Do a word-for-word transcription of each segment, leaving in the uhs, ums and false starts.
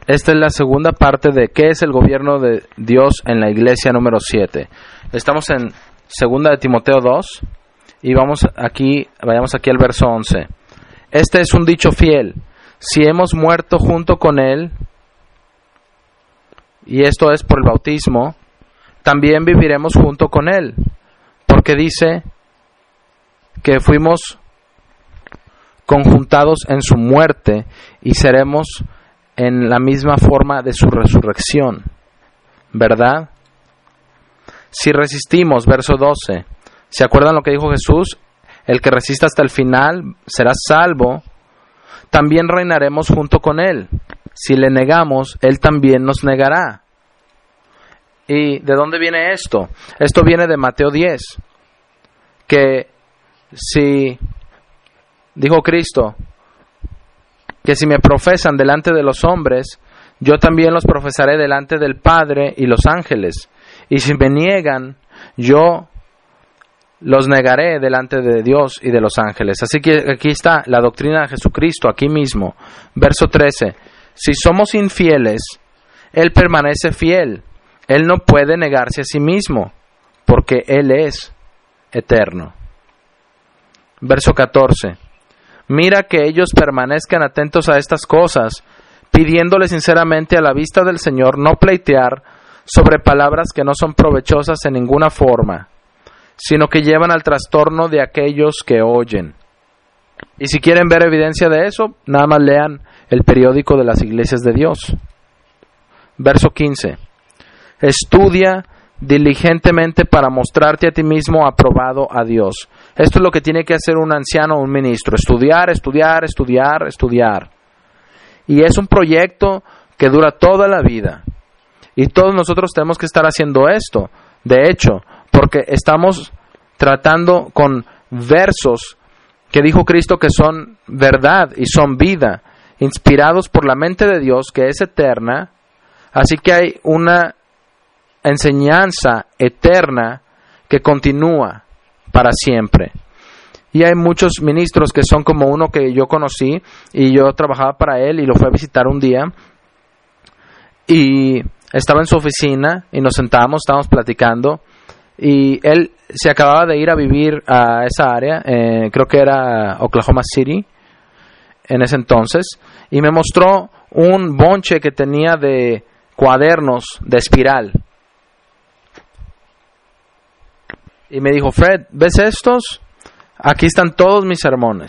Esta es la segunda parte de ¿qué es el gobierno de Dios en la iglesia número siete? Estamos en segunda de Timoteo dos y vamos aquí, vayamos aquí al verso once. Este es un dicho fiel: si hemos muerto junto con Él, y esto es por el bautismo, también viviremos junto con Él, porque dice que fuimos conjuntados en su muerte y seremos en la misma forma de su resurrección, ¿verdad? Si resistimos, verso doce, ¿se acuerdan lo que dijo Jesús? El que resista hasta el final será salvo. También reinaremos junto con Él. Si le negamos, Él también nos negará. ¿Y de dónde viene esto? Esto viene de Mateo diez, que si, dijo Cristo, que si me profesan delante de los hombres, yo también los profesaré delante del Padre y los ángeles. Y si me niegan, yo los negaré delante de Dios y de los ángeles. Así que aquí está la doctrina de Jesucristo, aquí mismo. Verso trece. Si somos infieles, Él permanece fiel. Él no puede negarse a sí mismo, porque Él es eterno. Verso catorce. Mira que ellos permanezcan atentos a estas cosas, pidiéndole sinceramente a la vista del Señor no pleitear sobre palabras que no son provechosas en ninguna forma, sino que llevan al trastorno de aquellos que oyen. Y si quieren ver evidencia de eso, nada más lean el periódico de las iglesias de Dios. Verso quince. Estudia diligentemente para mostrarte a ti mismo aprobado a Dios. Esto es lo que tiene que hacer un anciano o un ministro: estudiar, estudiar, estudiar, estudiar. Y es un proyecto que dura toda la vida. Y todos nosotros tenemos que estar haciendo esto. De hecho, porque estamos tratando con versos que dijo Cristo que son verdad y son vida, inspirados por la mente de Dios que es eterna. Así que hay una enseñanza eterna que continúa para siempre. Y hay muchos ministros que son como uno que yo conocí y yo trabajaba para él y lo fui a visitar un día y estaba en su oficina y nos sentábamos, estábamos platicando y él se acababa de ir a vivir a esa área, eh, creo que era Oklahoma City en ese entonces, y me mostró un bonche que tenía de cuadernos de espiral. Y me dijo: Fred, ¿ves estos? Aquí están todos mis sermones.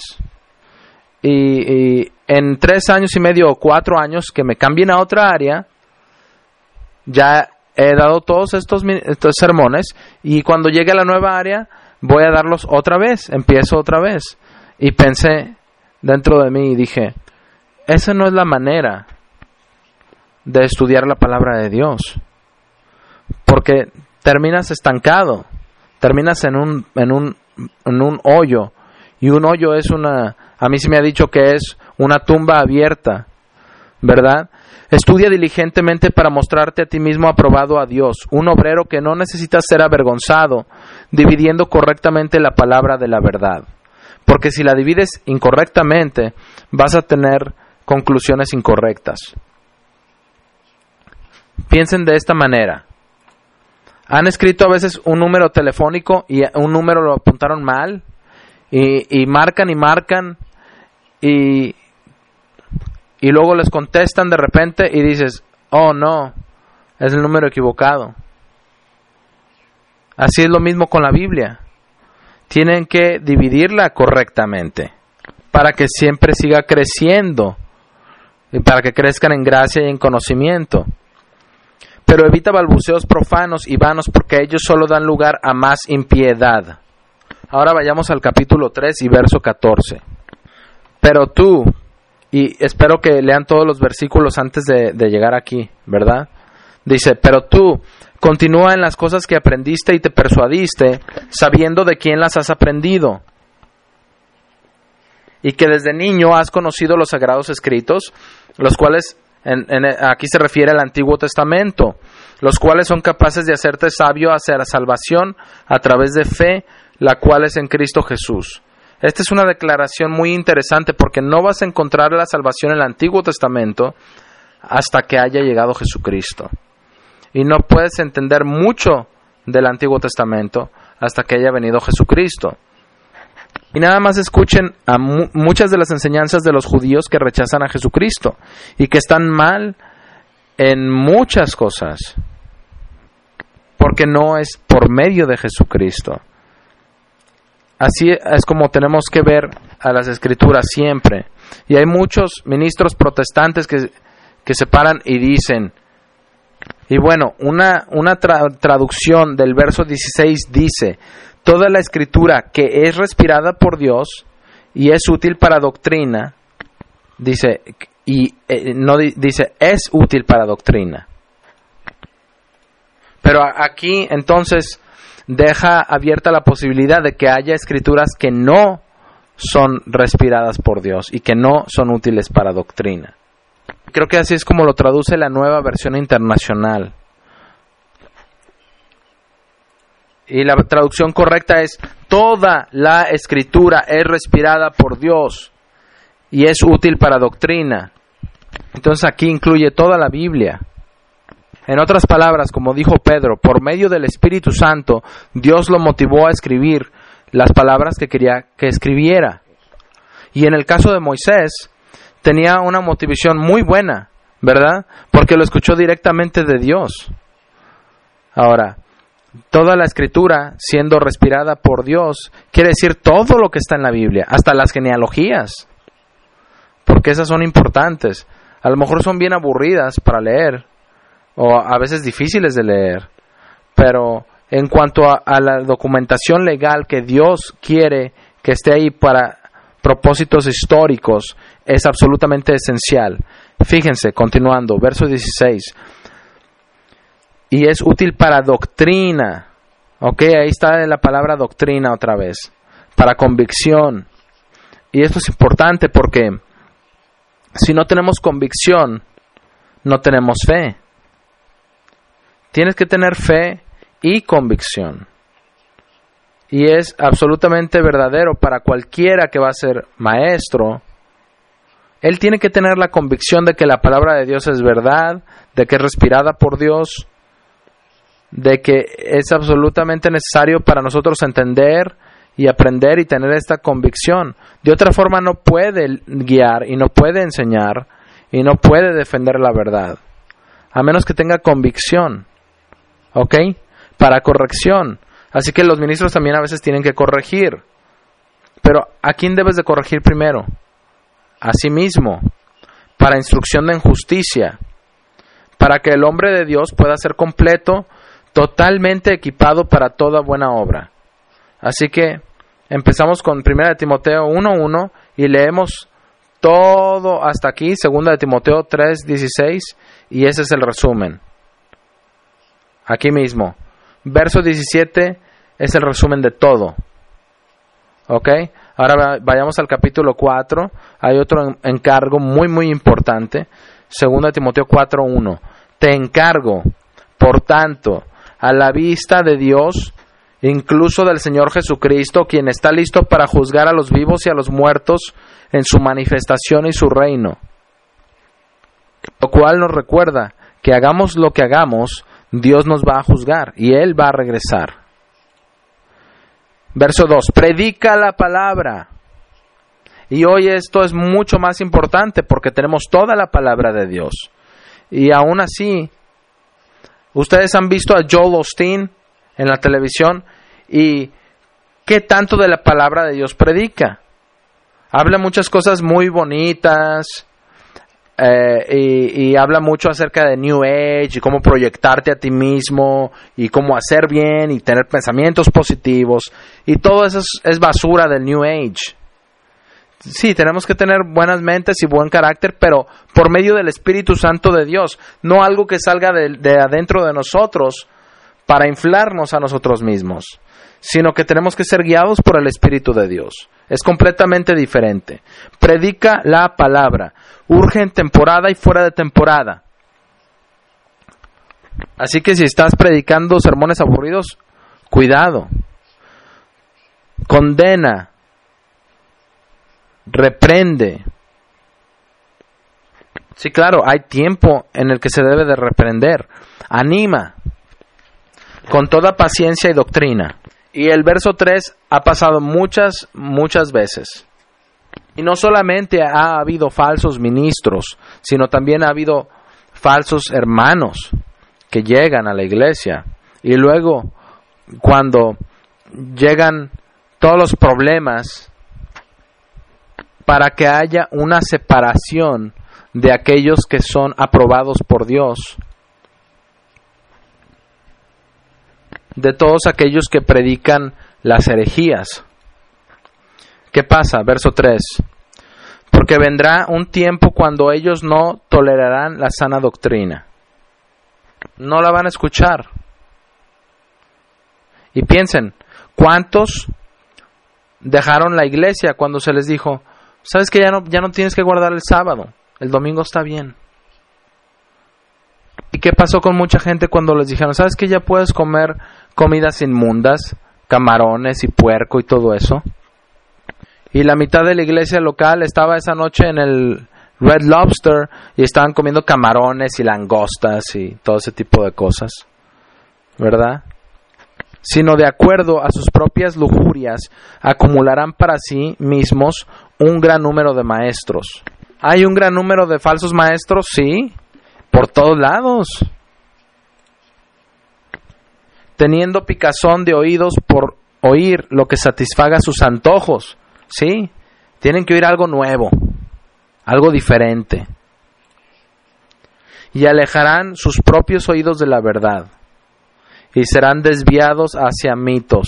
Y, y en tres años y medio o cuatro años que me cambien a otra área, ya he dado todos estos, estos sermones. Y cuando llegue a la nueva área, voy a darlos otra vez. Empiezo otra vez. Y pensé dentro de mí y dije: esa no es la manera de estudiar la palabra de Dios. Porque terminas estancado. Terminas en un, en un, en un hoyo. Y un hoyo es una, a mí se me ha dicho que es una tumba abierta, ¿verdad? Estudia diligentemente para mostrarte a ti mismo aprobado a Dios, un obrero que no necesita ser avergonzado, dividiendo correctamente la palabra de la verdad. Porque si la divides incorrectamente, vas a tener conclusiones incorrectas. Piensen de esta manera. Han escrito a veces un número telefónico y un número lo apuntaron mal y, y marcan y marcan y, y luego les contestan de repente y dices: oh no, es el número equivocado. Así es lo mismo con la Biblia. Tienen que dividirla correctamente para que siempre siga creciendo y para que crezcan en gracia y en conocimiento. Pero evita balbuceos profanos y vanos, porque ellos solo dan lugar a más impiedad. Ahora vayamos al capítulo tres y verso catorce. Pero tú, y espero que lean todos los versículos antes de, de llegar aquí, ¿verdad? Dice: pero tú, continúa en las cosas que aprendiste y te persuadiste, sabiendo de quién las has aprendido, y que desde niño has conocido los sagrados escritos, los cuales... En, en, aquí se refiere al Antiguo Testamento, los cuales son capaces de hacerte sabio hacia la salvación a través de fe, la cual es en Cristo Jesús. Esta es una declaración muy interesante porque no vas a encontrar la salvación en el Antiguo Testamento hasta que haya llegado Jesucristo. Y no puedes entender mucho del Antiguo Testamento hasta que haya venido Jesucristo. Y nada más escuchen a mu- muchas de las enseñanzas de los judíos que rechazan a Jesucristo y que están mal en muchas cosas, porque no es por medio de Jesucristo. Así es como tenemos que ver a las Escrituras siempre. Y hay muchos ministros protestantes que, que se paran y dicen, y bueno, una, una tra- traducción del verso dieciséis dice, toda la Escritura que es respirada por Dios y es útil para doctrina, dice, y eh, no di- dice, es útil para doctrina. Pero aquí entonces deja abierta la posibilidad de que haya escrituras que no son respiradas por Dios y que no son útiles para doctrina. Creo que así es como lo traduce la Nueva Versión Internacional. Y la traducción correcta es, toda la escritura es respirada por Dios y es útil para doctrina. Entonces aquí incluye toda la Biblia. En otras palabras, como dijo Pedro, por medio del Espíritu Santo, Dios lo motivó a escribir las palabras que quería que escribiera. Y en el caso de Moisés, tenía una motivación muy buena, ¿verdad? Porque lo escuchó directamente de Dios. Ahora, toda la Escritura, siendo respirada por Dios, quiere decir todo lo que está en la Biblia, hasta las genealogías, porque esas son importantes. A lo mejor son bien aburridas para leer, o a veces difíciles de leer, pero en cuanto a, a la documentación legal que Dios quiere que esté ahí para propósitos históricos, es absolutamente esencial. Fíjense, continuando, verso dieciséis, y es útil para doctrina, ok, ahí está la palabra doctrina otra vez, para convicción, y esto es importante porque si no tenemos convicción, no tenemos fe. Tienes que tener fe y convicción. Y es absolutamente verdadero para cualquiera que va a ser maestro. Él tiene que tener la convicción de que la palabra de Dios es verdad, de que es respirada por Dios, de que es absolutamente necesario para nosotros entender y aprender y tener esta convicción. De otra forma no puede guiar y no puede enseñar y no puede defender la verdad, a menos que tenga convicción. ¿Ok? Para corrección. Así que los ministros también a veces tienen que corregir. Pero ¿a quién debes de corregir primero? A sí mismo. Para instrucción en justicia. Para que el hombre de Dios pueda ser completo, totalmente equipado para toda buena obra. Así que empezamos con primera de Timoteo uno uno y leemos todo hasta aquí, segunda de Timoteo tres dieciséis, y ese es el resumen. Aquí mismo. Verso diecisiete es el resumen de todo. ¿Ok? Ahora vayamos al capítulo cuatro. Hay otro encargo muy muy importante. Segunda de Timoteo cuatro uno. Te encargo, por tanto, a la vista de Dios, incluso del Señor Jesucristo, quien está listo para juzgar a los vivos y a los muertos en su manifestación y su reino. Lo cual nos recuerda que hagamos lo que hagamos, Dios nos va a juzgar y Él va a regresar. Verso dos. Predica la palabra. Y hoy esto es mucho más importante porque tenemos toda la palabra de Dios. Y aún así, ustedes han visto a Joel Osteen en la televisión y ¿qué tanto de la palabra de Dios predica? Habla muchas cosas muy bonitas. Eh, y, y habla mucho acerca de New Age y cómo proyectarte a ti mismo y cómo hacer bien y tener pensamientos positivos, y todo eso es, es basura del New Age. Sí, tenemos que tener buenas mentes y buen carácter, pero por medio del Espíritu Santo de Dios, no algo que salga de, de adentro de nosotros para inflarnos a nosotros mismos, sino que tenemos que ser guiados por el Espíritu de Dios. Es completamente diferente. Predica la palabra. Urge en temporada y fuera de temporada. Así que si estás predicando sermones aburridos, cuidado. Condena. Reprende. Sí, claro, hay tiempo en el que se debe de reprender. Anima con toda paciencia y doctrina. Y el verso tres ha pasado muchas, muchas veces. Y no solamente ha habido falsos ministros, sino también ha habido falsos hermanos que llegan a la iglesia. Y luego, cuando llegan todos los problemas, para que haya una separación de aquellos que son aprobados por Dios, de todos aquellos que predican las herejías. ¿Qué pasa? Verso tres. Porque vendrá un tiempo cuando ellos no tolerarán la sana doctrina. No la van a escuchar. Y piensen, ¿cuántos dejaron la iglesia cuando se les dijo, sabes que ya no, ya no tienes que guardar el sábado, el domingo está bien? ¿Y qué pasó con mucha gente cuando les dijeron, sabes que ya puedes comer comidas inmundas, camarones y puerco y todo eso? Y la mitad de la iglesia local estaba esa noche en el Red Lobster y estaban comiendo camarones y langostas y todo ese tipo de cosas, ¿verdad? Sino de acuerdo a sus propias lujurias, acumularán para sí mismos un gran número de maestros. ¿Hay un gran número de falsos maestros? Sí, por todos lados. Teniendo picazón de oídos por oír lo que satisfaga sus antojos. Sí, tienen que oír algo nuevo, algo diferente. Y alejarán sus propios oídos de la verdad. Y serán desviados hacia mitos.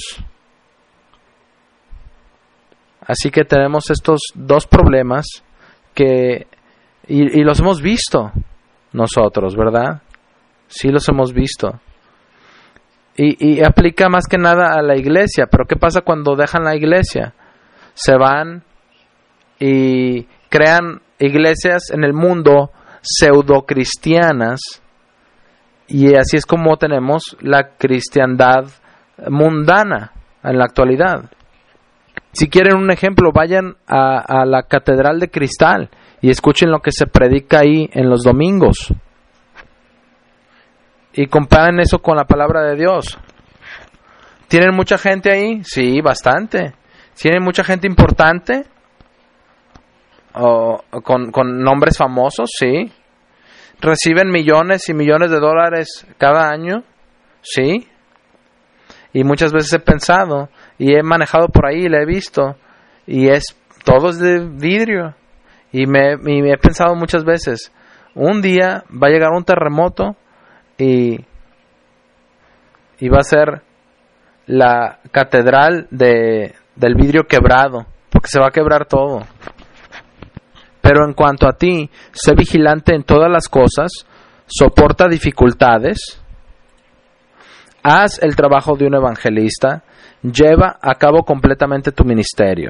Así que tenemos estos dos problemas que y, y los hemos visto nosotros, ¿verdad? Sí los hemos visto. Y, y aplica más que nada a la iglesia. Pero ¿qué pasa cuando dejan la iglesia? Se van y crean iglesias en el mundo pseudocristianas. Y así es como tenemos la cristiandad mundana en la actualidad. Si quieren un ejemplo, vayan a, a la Catedral de Cristal y escuchen lo que se predica ahí en los domingos. Y comparen eso con la palabra de Dios. ¿Tienen mucha gente ahí? Sí, bastante. ¿Tienen mucha gente importante? ¿O con, con nombres famosos? Sí. ¿Reciben millones y millones de dólares cada año? Sí. Y muchas veces he pensado y he manejado por ahí y le he visto y es todo es de vidrio. Y me, y me he pensado muchas veces, un día va a llegar un terremoto y, y va a ser la catedral de, del vidrio quebrado, porque se va a quebrar todo. Pero en cuanto a ti, sé vigilante en todas las cosas, soporta dificultades, haz el trabajo de un evangelista, lleva a cabo completamente tu ministerio.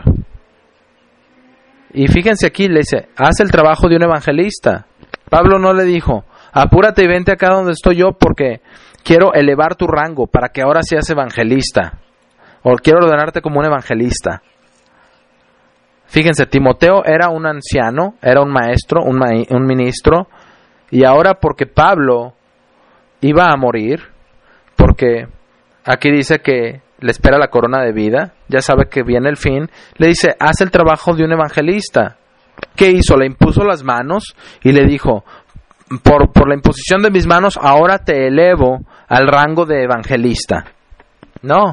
Y fíjense aquí, le dice, haz el trabajo de un evangelista. Pablo no le dijo, apúrate y vente acá donde estoy yo porque quiero elevar tu rango para que ahora seas evangelista. O quiero ordenarte como un evangelista. Fíjense, Timoteo era un anciano, era un maestro, un, ma- un ministro, y ahora porque Pablo iba a morir, porque aquí dice que le espera la corona de vida, ya sabe que viene el fin, le dice, haz el trabajo de un evangelista. ¿Qué hizo? Le impuso las manos y le dijo, por, por la imposición de mis manos, ahora te elevo al rango de evangelista. No,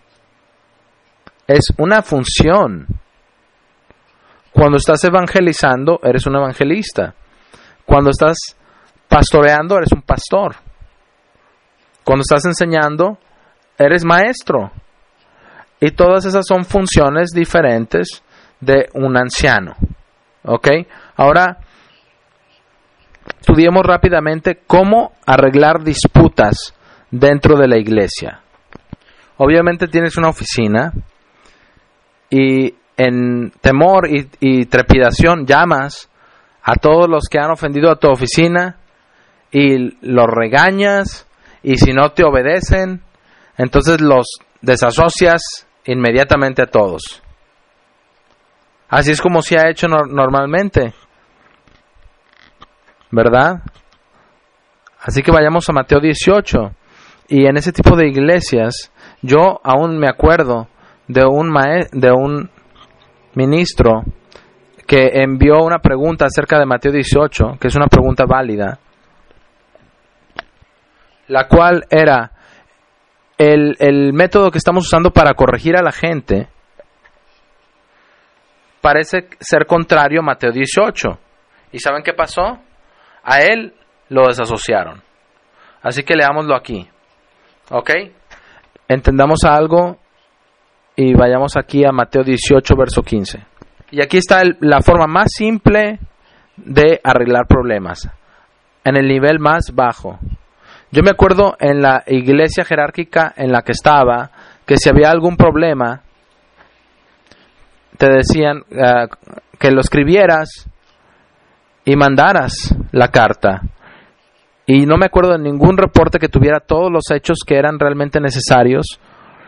es una función. Cuando estás evangelizando, eres un evangelista. Cuando estás pastoreando, eres un pastor. Cuando estás enseñando, eres maestro. Y todas esas son funciones diferentes de un anciano. ¿Ok? Ahora, estudiemos rápidamente cómo arreglar disputas dentro de la iglesia. Obviamente tienes una oficina y en temor y, y trepidación llamas a todos los que han ofendido a tu oficina y los regañas, y si no te obedecen, entonces los desasocias inmediatamente a todos. Así es como se ha hecho no- normalmente. ¿verdad? Así que vayamos a Mateo dieciocho. Y en ese tipo de iglesias, yo aún me acuerdo de un mae- de un ministro que envió una pregunta acerca de Mateo dieciocho, que es una pregunta válida, la cual era el, el método que estamos usando para corregir a la gente parece ser contrario a Mateo dieciocho. ¿Y saben qué pasó? A él lo desasociaron. Así que leámoslo aquí. ¿Ok? Entendamos algo y vayamos aquí a Mateo dieciocho, verso quince. Y aquí está el, la forma más simple de arreglar problemas, en el nivel más bajo. Yo me acuerdo en la iglesia jerárquica en la que estaba, que si había algún problema, te decían uh, que lo escribieras y mandaras la carta. Y no me acuerdo de ningún reporte que tuviera todos los hechos que eran realmente necesarios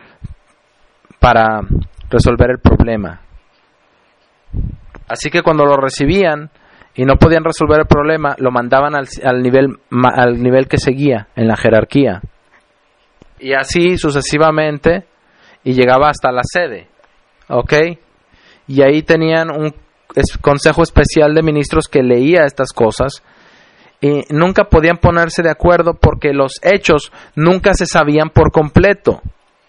para resolver el problema. Así que cuando lo recibían y no podían resolver el problema, lo mandaban al, al nivel al nivel que seguía en la jerarquía. Y así sucesivamente, y llegaba hasta la sede. ¿Ok? Y ahí tenían un consejo especial de ministros que leía estas cosas y nunca podían ponerse de acuerdo porque los hechos nunca se sabían por completo.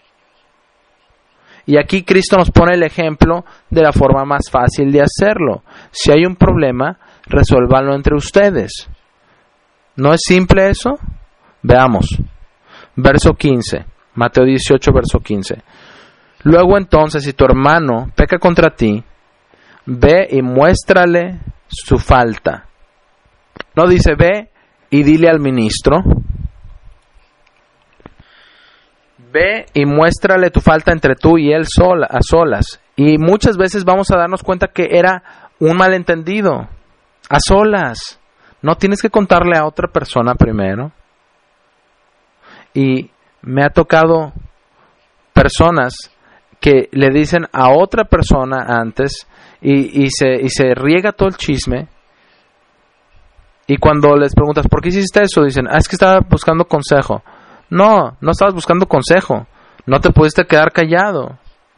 Y aquí Cristo nos pone el ejemplo de la forma más fácil de hacerlo. Si hay un problema, resuélvanlo entre ustedes. ¿No es simple eso? Veamos. Verso quince. Mateo dieciocho, verso quince. Luego entonces, si tu hermano peca contra ti, ve y muéstrale su falta. No dice ve y dile al ministro. Ve y muéstrale tu falta entre tú y él sola, a solas. Y muchas veces vamos a darnos cuenta que era un malentendido. A solas. No tienes que contarle a otra persona primero. Y me ha tocado personas que le dicen a otra persona antes y, y, se, y se riega todo el chisme. Y cuando les preguntas, ¿por qué hiciste eso? Dicen, ah, es que estaba buscando consejo. No, no estabas buscando consejo. No te pudiste quedar callado.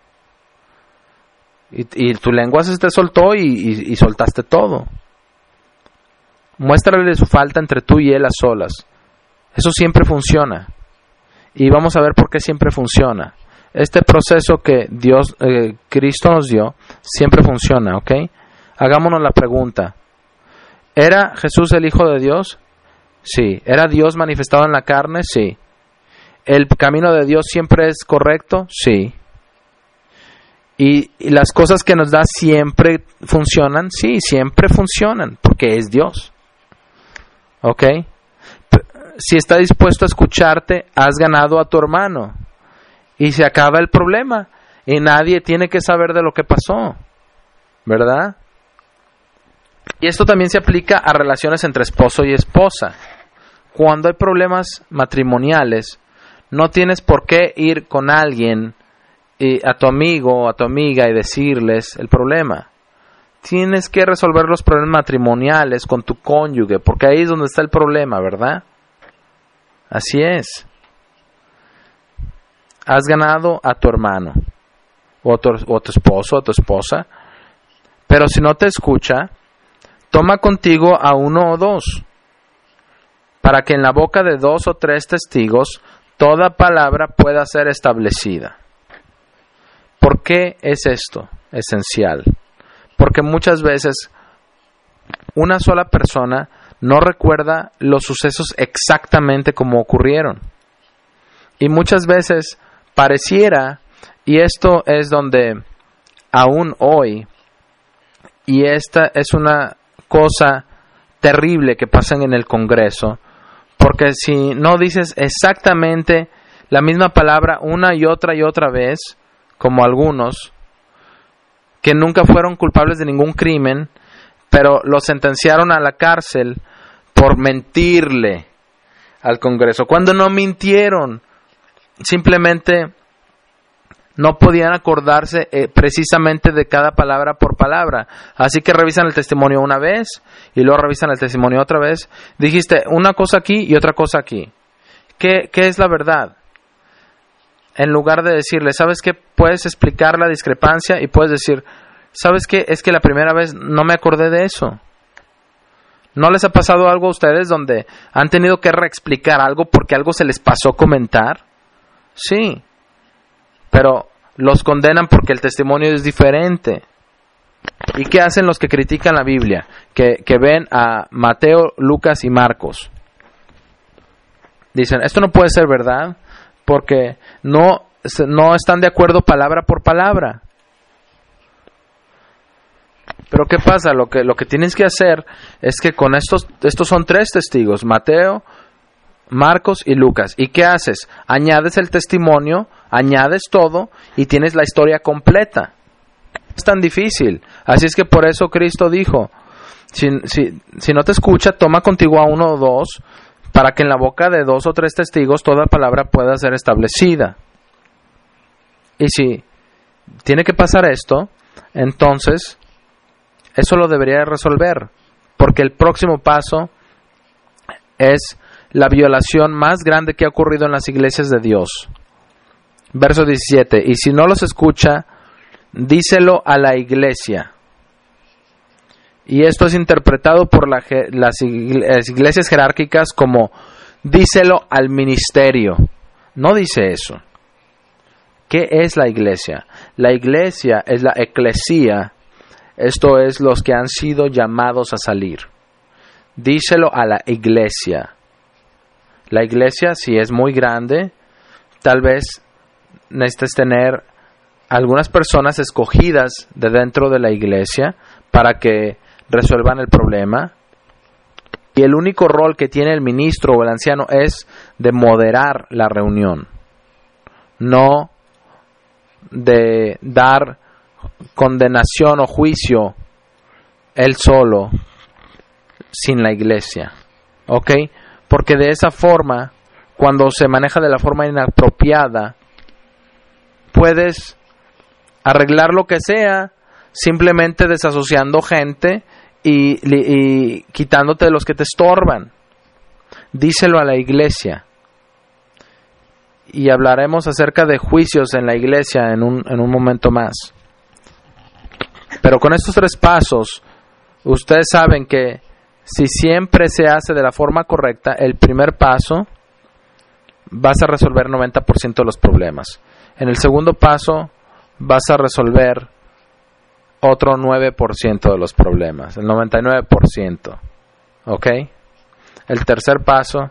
Y, y tu lengua se te soltó y, y, y soltaste todo. Muéstrale su falta entre tú y él a solas. Eso siempre funciona. Y vamos a ver por qué siempre funciona. Este proceso que Dios, eh, Cristo nos dio, siempre funciona, ¿ok? Hagámonos la pregunta. ¿Era Jesús el Hijo de Dios? Sí. ¿Era Dios manifestado en la carne? Sí. ¿El camino de Dios siempre es correcto? Sí. ¿Y, y las cosas que nos da siempre funcionan? Sí, siempre funcionan, porque es Dios. ¿Ok? Si está dispuesto a escucharte, has ganado a tu hermano. Y se acaba el problema. Y nadie tiene que saber de lo que pasó. ¿Verdad? Y esto también se aplica a relaciones entre esposo y esposa. Cuando hay problemas matrimoniales, no tienes por qué ir con alguien, y a tu amigo o a tu amiga, y decirles el problema. Tienes que resolver los problemas matrimoniales con tu cónyuge, porque ahí es donde está el problema, ¿verdad? Así es. Has ganado a tu hermano, o a tu, o a tu esposo, o a tu esposa, pero si no te escucha, toma contigo a uno o dos, para que en la boca de dos o tres testigos toda palabra pueda ser establecida. ¿Por qué es esto esencial? Porque muchas veces una sola persona no recuerda los sucesos exactamente como ocurrieron. Y muchas veces pareciera, y esto es donde aún hoy, y esta es una cosa terrible que pasa en el Congreso, porque si no dices exactamente la misma palabra una y otra y otra vez, como algunos, que nunca fueron culpables de ningún crimen, pero los sentenciaron a la cárcel por mentirle al Congreso, cuando no mintieron, simplemente no podían acordarse eh, precisamente de cada palabra por palabra. Así que revisan el testimonio una vez y luego revisan el testimonio otra vez. Dijiste una cosa aquí y otra cosa aquí. ¿Qué, qué es la verdad? En lugar de decirle, ¿sabes qué? Puedes explicar la discrepancia y puedes decir, ¿sabes qué? Es que la primera vez no me acordé de eso. ¿No les ha pasado algo a ustedes donde han tenido que reexplicar algo porque algo se les pasó comentar? Sí. Pero los condenan porque el testimonio es diferente. ¿Y qué hacen los que critican la Biblia? Que, que ven a Mateo, Lucas y Marcos. Dicen, esto no puede ser verdad porque no, no están de acuerdo palabra por palabra. Pero ¿qué pasa? Lo que, lo que tienes que hacer es que con estos, estos son tres testigos, Mateo, Marcos y Lucas. ¿Y qué haces? Añades el testimonio, añades todo y tienes la historia completa. Es tan difícil. Así es que por eso Cristo dijo, si, si, si no te escucha, toma contigo a uno o dos, para que en la boca de dos o tres testigos toda palabra pueda ser establecida. Y si tiene que pasar esto, entonces eso lo debería resolver, porque el próximo paso es la violación más grande que ha ocurrido en las iglesias de Dios. Verso diecisiete, y si no los escucha, díselo a la iglesia. Y esto es interpretado por la, las iglesias jerárquicas como díselo al ministerio. No dice eso. ¿Qué es la iglesia? La iglesia es la eclesía. Esto es los que han sido llamados a salir. Díselo a la iglesia. La iglesia, si es muy grande, tal vez necesites tener algunas personas escogidas de dentro de la iglesia para que resuelvan el problema. Y el único rol que tiene el ministro o el anciano es de moderar la reunión, no de dar condenación o juicio él solo sin la iglesia. ¿Ok? Porque de esa forma, cuando se maneja de la forma inapropiada, puedes arreglar lo que sea simplemente desasociando gente y, y quitándote de los que te estorban. Díselo a la iglesia. Y hablaremos acerca de juicios en la iglesia en un, en un momento más. Pero con estos tres pasos, ustedes saben que si siempre se hace de la forma correcta, el primer paso vas a resolver noventa por ciento de los problemas. En el segundo paso vas a resolver otro nueve por ciento de los problemas, el noventa y nueve por ciento. ¿Ok? El tercer paso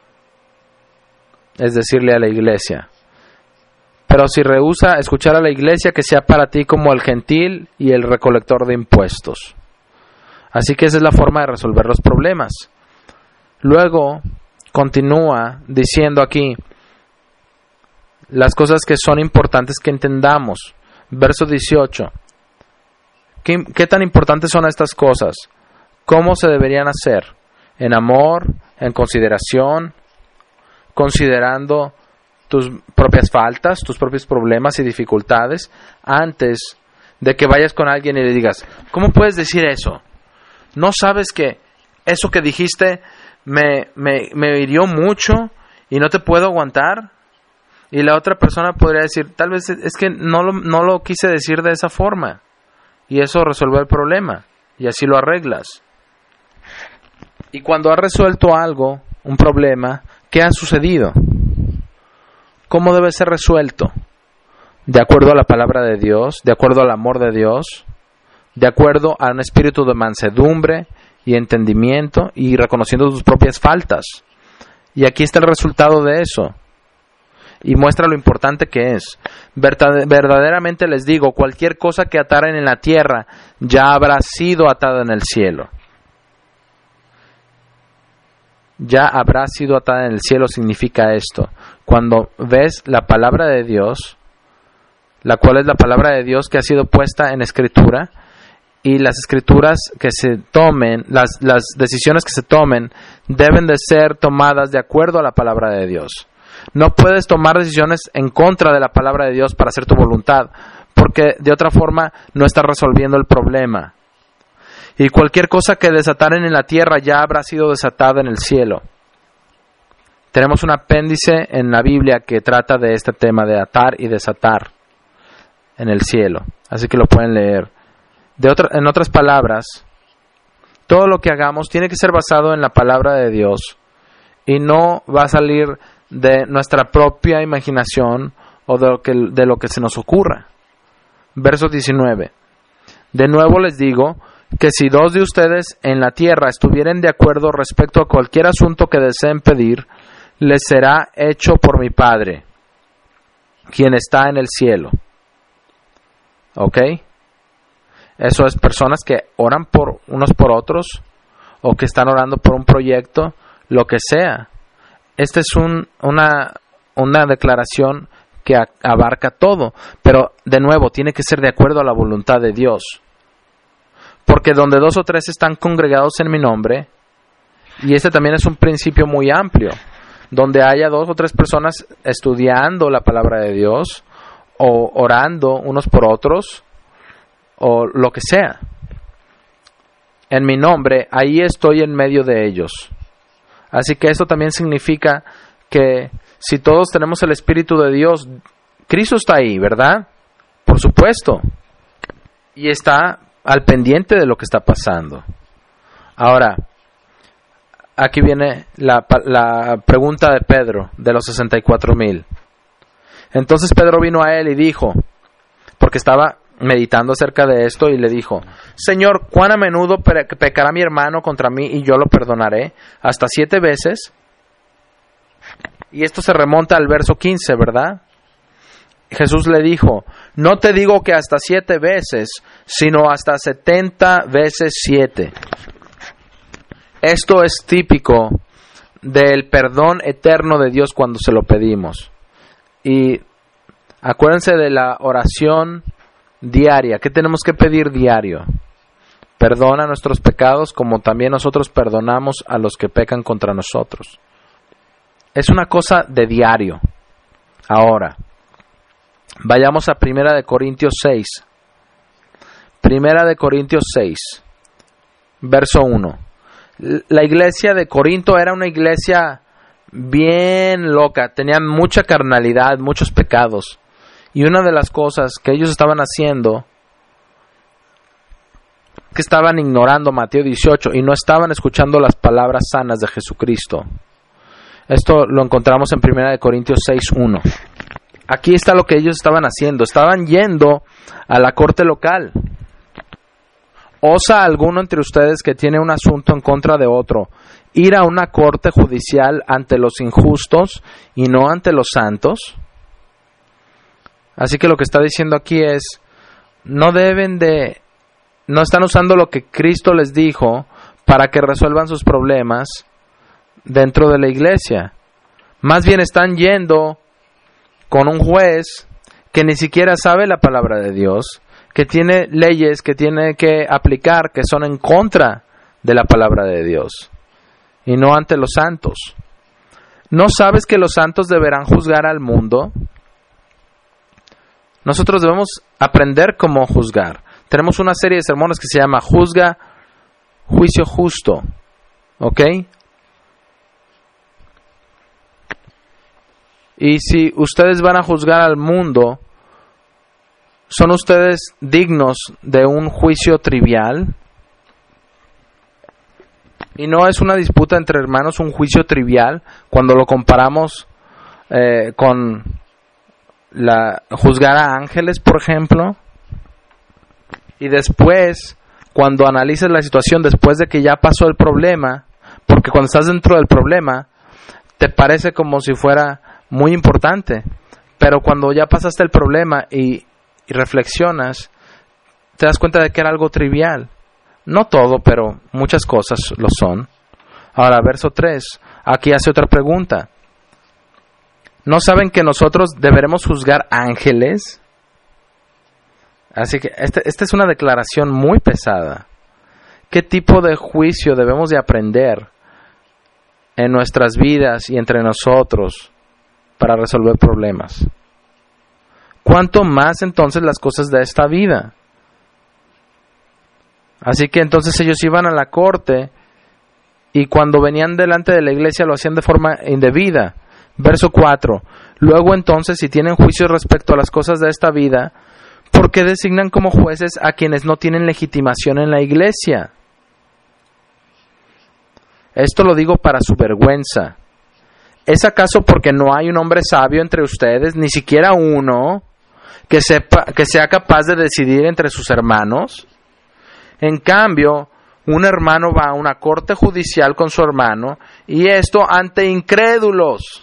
es decirle a la iglesia. Pero si rehúsa escuchar a la iglesia, que sea para ti como el gentil y el recolector de impuestos. Así que esa es la forma de resolver los problemas. Luego continúa diciendo aquí las cosas que son importantes que entendamos. Verso dieciocho. ¿Qué, qué tan importantes son estas cosas? ¿Cómo se deberían hacer? En amor, en consideración, considerando tus propias faltas, tus propios problemas y dificultades, antes de que vayas con alguien y le digas, ¿cómo puedes decir eso? ¿No sabes que eso que dijiste me, me, me hirió mucho y no te puedo aguantar? Y la otra persona podría decir, tal vez es que no lo, no lo quise decir de esa forma. Y eso resuelve el problema. Y así lo arreglas. Y cuando has resuelto algo, un problema, ¿qué ha sucedido? ¿Cómo debe ser resuelto? ¿De acuerdo a la palabra de Dios? ¿De acuerdo al amor de Dios? ¿De acuerdo a un espíritu de mansedumbre y entendimiento y reconociendo tus propias faltas? Y aquí está el resultado de eso. Y muestra lo importante que es. Verdaderamente les digo, cualquier cosa que ataren en la tierra ya habrá sido atada en el cielo. Ya habrá sido atada en el cielo significa esto. Cuando ves la palabra de Dios, la cual es la palabra de Dios que ha sido puesta en escritura, y las escrituras que se tomen, las, las decisiones que se tomen, deben de ser tomadas de acuerdo a la palabra de Dios. No puedes tomar decisiones en contra de la palabra de Dios para hacer tu voluntad, porque de otra forma no estás resolviendo el problema. Y cualquier cosa que desataren en la tierra ya habrá sido desatada en el cielo. Tenemos un apéndice en la Biblia que trata de este tema de atar y desatar en el cielo. Así que lo pueden leer. De otra, en otras palabras, todo lo que hagamos tiene que ser basado en la palabra de Dios y no va a salir de nuestra propia imaginación o de lo que, de lo que se nos ocurra. Verso diecinueve. De nuevo les digo que si dos de ustedes en la tierra estuvieren de acuerdo respecto a cualquier asunto que deseen pedir, les será hecho por mi Padre, quien está en el cielo. ¿Ok? Eso es personas que oran por unos por otros o que están orando por un proyecto, lo que sea. Esta es un, una, una declaración que a, abarca todo, pero de nuevo tiene que ser de acuerdo a la voluntad de Dios. Porque donde dos o tres están congregados en mi nombre, y este también es un principio muy amplio, donde haya dos o tres personas estudiando la palabra de Dios o orando unos por otros o lo que sea. En mi nombre, ahí estoy en medio de ellos. Así que esto también significa que si todos tenemos el Espíritu de Dios, Cristo está ahí, ¿verdad? Por supuesto. Y está al pendiente de lo que está pasando. Ahora, aquí viene la, la pregunta de Pedro, de los sesenta y cuatro mil. Entonces Pedro vino a él y dijo, porque estaba meditando acerca de esto, y le dijo, Señor, ¿cuán a menudo pecará mi hermano contra mí y yo lo perdonaré? ¿Hasta siete veces? Y esto se remonta al verso quince, ¿verdad? Jesús le dijo, no te digo que hasta siete veces, sino hasta setenta veces siete. Esto es típico del perdón eterno de Dios cuando se lo pedimos. Y acuérdense de la oración diaria. ¿Qué tenemos que pedir diario? Perdona nuestros pecados como también nosotros perdonamos a los que pecan contra nosotros. Es una cosa de diario. Ahora, vayamos a Primera de Corintios seis. Primera de Corintios seis, verso uno. La iglesia de Corinto era una iglesia bien loca, tenían mucha carnalidad, muchos pecados. Y una de las cosas que ellos estaban haciendo, que estaban ignorando Mateo dieciocho y no estaban escuchando las palabras sanas de Jesucristo. Esto lo encontramos en Primera de Corintios seis uno. Aquí está lo que ellos estaban haciendo. Estaban yendo a la corte local. ¿Osa alguno entre ustedes que tiene un asunto en contra de otro ir a una corte judicial ante los injustos y no ante los santos? Así que lo que está diciendo aquí es, no deben de, no están usando lo que Cristo les dijo para que resuelvan sus problemas dentro de la iglesia. Más bien están yendo con un juez que ni siquiera sabe la palabra de Dios, que tiene leyes que tiene que aplicar que son en contra de la palabra de Dios y no ante los santos. ¿No sabes que los santos deberán juzgar al mundo? Nosotros debemos aprender cómo juzgar. Tenemos una serie de sermones que se llama Juzga, Juicio Justo. ¿Ok? Y si ustedes van a juzgar al mundo, ¿son ustedes dignos de un juicio trivial? Y no es una disputa entre hermanos, un juicio trivial, cuando lo comparamos eh, con la juzgar a ángeles, por ejemplo. Y después, cuando analices la situación, después de que ya pasó el problema, porque cuando estás dentro del problema, te parece como si fuera muy importante, pero cuando ya pasaste el problema y, y reflexionas, te das cuenta de que era algo trivial. No todo, pero muchas cosas lo son. Ahora, verso tres, aquí hace otra pregunta. ¿No saben que nosotros deberemos juzgar ángeles? Así que esta este es una declaración muy pesada. ¿Qué tipo de juicio debemos de aprender en nuestras vidas y entre nosotros para resolver problemas. ¿Cuánto más entonces las cosas de esta vida? Así que entonces ellos iban a la corte y cuando venían delante de la iglesia lo hacían de forma indebida. Verso cuatro. Luego entonces, si tienen juicio respecto a las cosas de esta vida, ¿por qué designan como jueces a quienes no tienen legitimación en la iglesia? Esto lo digo para su vergüenza. ¿Es acaso porque no hay un hombre sabio entre ustedes, ni siquiera uno, que sepa, que sea capaz de decidir entre sus hermanos? En cambio, un hermano va a una corte judicial con su hermano, y esto ante incrédulos.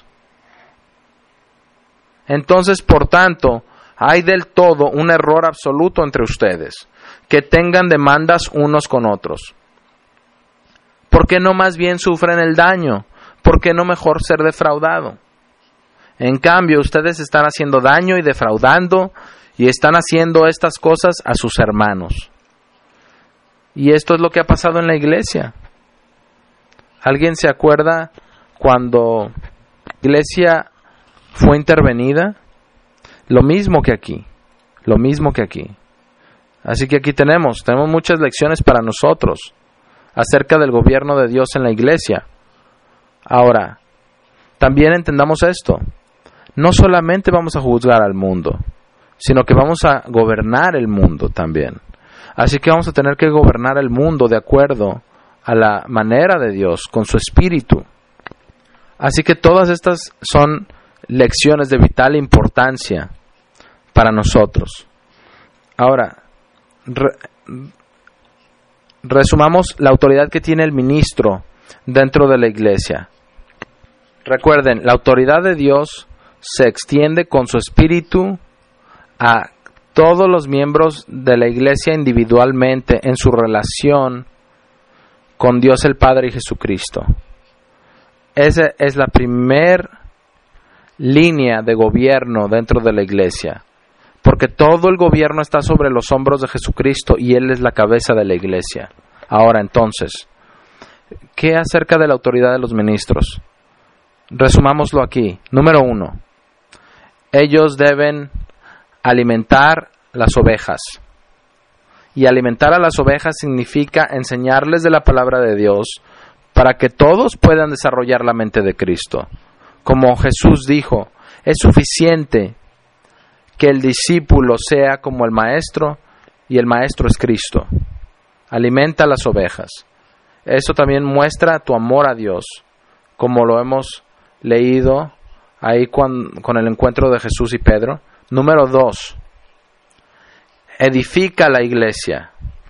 Entonces, por tanto, hay del todo un error absoluto entre ustedes, que tengan demandas unos con otros. ¿Por qué no más bien sufren el daño? ¿Por qué no mejor ser defraudado? En cambio, ustedes están haciendo daño y defraudando, y están haciendo estas cosas a sus hermanos. Y esto es lo que ha pasado en la iglesia. ¿Alguien se acuerda cuando la iglesia fue intervenida? Lo mismo que aquí, lo mismo que aquí. Así que aquí tenemos, tenemos muchas lecciones para nosotros acerca del gobierno de Dios en la iglesia. Ahora, también entendamos esto, no solamente vamos a juzgar al mundo, sino que vamos a gobernar el mundo también. Así que vamos a tener que gobernar el mundo de acuerdo a la manera de Dios, con su espíritu. Así que todas estas son lecciones de vital importancia para nosotros. Ahora, re, resumamos la autoridad que tiene el ministro dentro de la iglesia. Recuerden, la autoridad de Dios se extiende con su espíritu a todos los miembros de la iglesia individualmente en su relación con Dios el Padre y Jesucristo. Esa es la primer línea de gobierno dentro de la iglesia, porque todo el gobierno está sobre los hombros de Jesucristo y Él es la cabeza de la iglesia. Ahora entonces, ¿qué acerca de la autoridad de los ministros? Resumámoslo aquí. Número uno, ellos deben alimentar las ovejas. Y alimentar a las ovejas significa enseñarles de la palabra de Dios para que todos puedan desarrollar la mente de Cristo. Como Jesús dijo, es suficiente que el discípulo sea como el maestro y el maestro es Cristo. Alimenta las ovejas. Eso también muestra tu amor a Dios, como lo hemos leído ahí con, con el encuentro de Jesús y Pedro. Número dos, edifica la iglesia,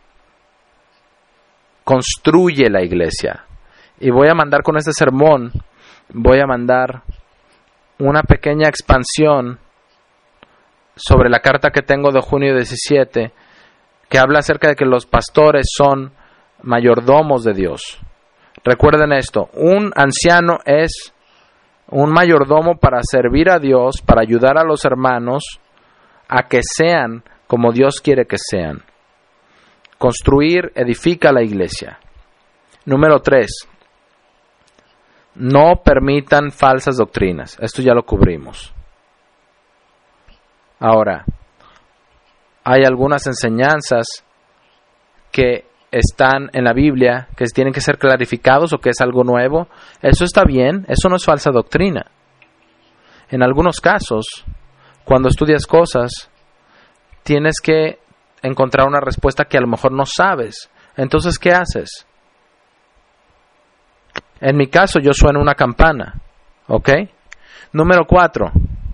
construye la iglesia. Y voy a mandar con este sermón, voy a mandar una pequeña expansión sobre la carta que tengo de junio diecisiete, que habla acerca de que los pastores son mayordomos de Dios. Recuerden esto, un anciano es un mayordomo para servir a Dios, para ayudar a los hermanos a que sean como Dios quiere que sean. Construir, edifica la iglesia. Número tres, no permitan falsas doctrinas. Esto ya lo cubrimos. Ahora, hay algunas enseñanzas que están en la Biblia que tienen que ser clarificados o que es algo nuevo. Eso está bien, eso no es falsa doctrina. En algunos casos, cuando estudias cosas, tienes que encontrar una respuesta que a lo mejor no sabes. Entonces, ¿qué haces? En mi caso, yo sueno una campana. ¿Ok? Número cuatro.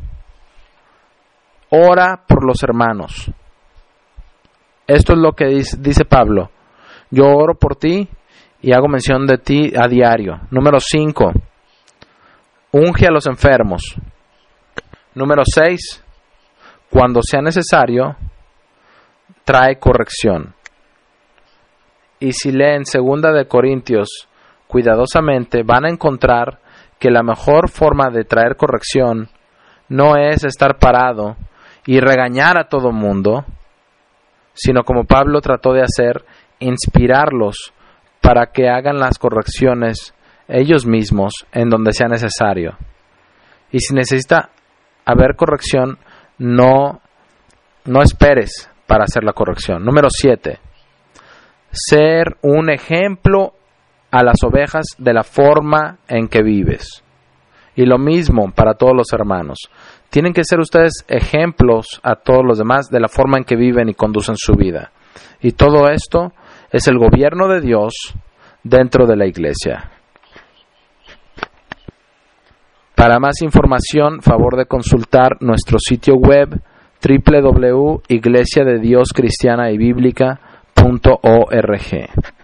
Ora por los hermanos. Esto es lo que dice, dice Pablo. Yo oro por ti y hago mención de ti a diario. Número cinco. Unge a los enfermos. Número seis. Cuando sea necesario, trae corrección. Y si leen segunda de Corintios cuidadosamente, van a encontrar que la mejor forma de traer corrección no es estar parado y regañar a todo mundo, sino como Pablo trató de hacer, inspirarlos para que hagan las correcciones ellos mismos en donde sea necesario. Y si necesita haber corrección, no, no esperes para hacer la corrección. Número siete. Ser un ejemplo a las ovejas de la forma en que vives. Y lo mismo para todos los hermanos. Tienen que ser ustedes ejemplos a todos los demás de la forma en que viven y conducen su vida. Y todo esto es el gobierno de Dios dentro de la iglesia. Para más información, favor de consultar nuestro sitio web doble u doble u doble u punto iglesia de dios cristiana y bíblica punto org.